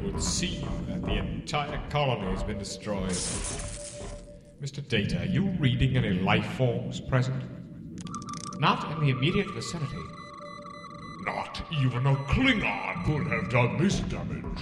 would seem that the entire colony has been destroyed. Mr. Data, are you reading any life forms present? Not in the immediate vicinity. Not even a Klingon could have done this damage.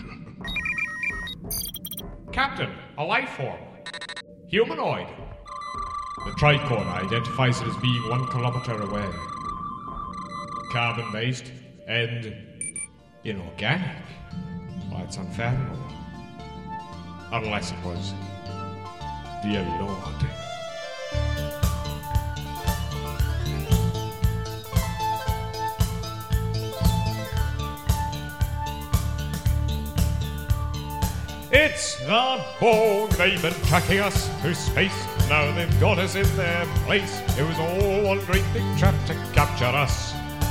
Captain, a life form. Humanoid. The tricorder identifies it as being 1 kilometer away. Carbon-based and inorganic. Why, it's unfathomable. Unless it was dear Lord. It's the Borg. They've been tracking us through space. Now they've got us in their place. It was all one great big trap to capture us.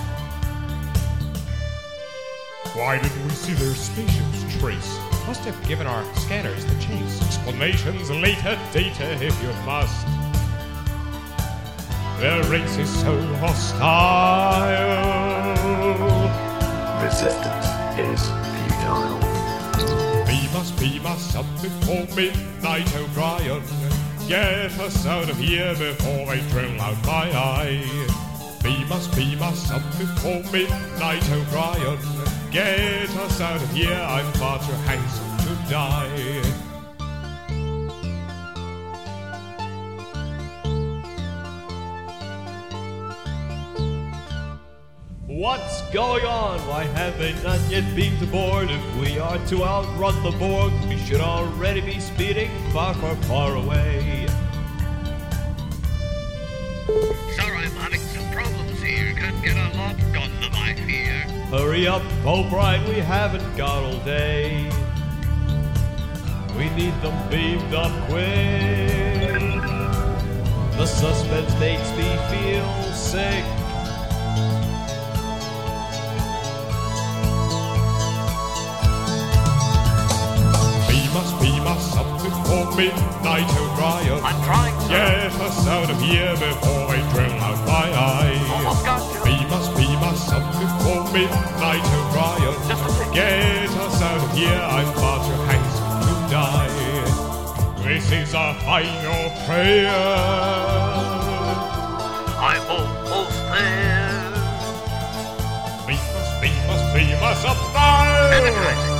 Why didn't we see their spaceships trace? Must have given our scanners the chase. Explanations later, Data, if you must. Their race is so hostile. Resistance is futile. Beam us up before midnight, O'Brien. Get us out of here before they drill out my eye. Beam us up before midnight, O'Brien. Get us out of here, I'm far too handsome to die. What's going on? Why have they not yet beamed aboard? If we are to outrun the Borg, we should already be speeding far, far, far away. Sir, I'm having some problems here. Can't get a lock on them, I fear. Hurry up, O'Brien, we haven't got all day. We need them beamed up quick. The suspense makes me feel sick. Beam us up before midnight, O'Brien. I'm trying, sir. Get us out of here before they drill out my eye. Almost got you. Beam us up before midnight, O'Brien. Just a tick. Get us out of here, I'm far too handsome to die. This is our final prayer. I'm almost there. Beam us up now. Energizing.